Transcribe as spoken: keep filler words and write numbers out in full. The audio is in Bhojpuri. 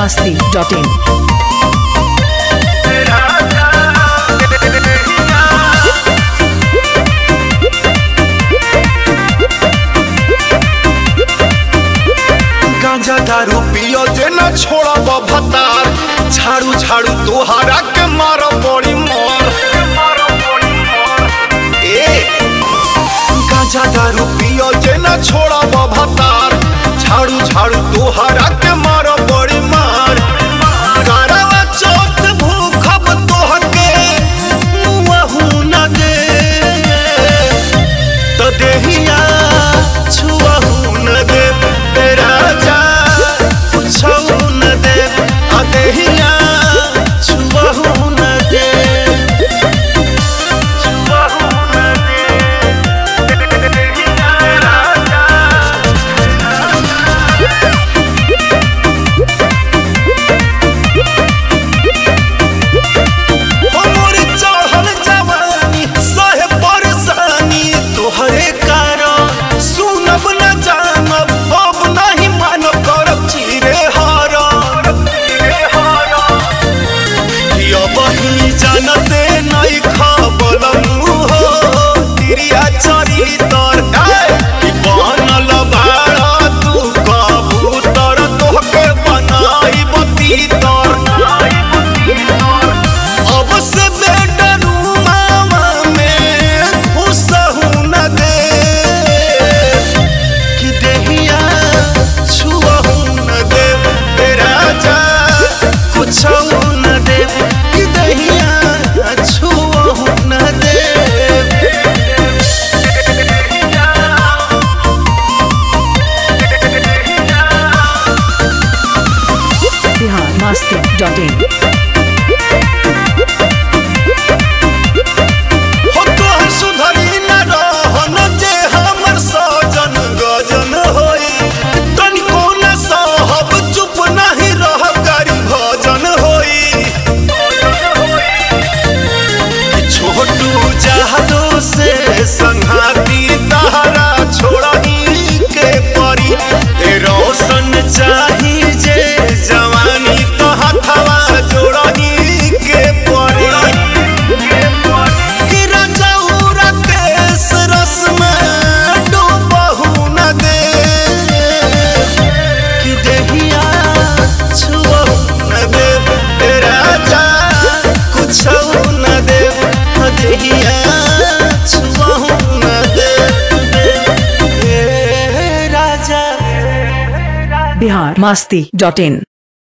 masti dot in. गांजा दारू पियो जे न छोड़ा भतार झाड़ू झाड़ू तोहरा के मारो बड़ी मार ए गांजा दारू पियो जे न छोड़ा भतार झाड़ू झाड़ू तोहरा के मारो बड़ी मार करवा चौथ भूखब तोहके मुँहू न दे तो देहिया छुअहू न दे तेरा जा छू न दे अदेहिया छुअहू न दे छुअहू न दे तेरा जा हमर चढ़ल जवानी सहे परेशानी तोहरे कारण सुनब न जानब अब नहीं मानब करब चिरे हारा बही जानते नहीं खबल मुँह तिरिया चरितर बनल बाड़ा तू कबूतर तोहके बनाई बतीतर अब से बेडरूमा में घुसहू न दे कि देहिया छुअहू न दे तेरा जा कुछहू न दे कि देहिया छुअहू न दे Bihar masti dot in. हो तोहर सुधरी न रहन जे हमर सजन गजन होई तनिको न सहब चुप नहीं रहब गारी भजन होई छोटू जादो से संघाती तहरा छोड़ही के परी ए रोशन चाही जे जवानी तो हथवा जोड़ही के परी कि रजौरा केस रस में डूबहू न दे कि देहिया छुअहू न दे तेरा जा कुछहू न दे देहिया छुअहू न दे ए राजा Bihar masti dot in.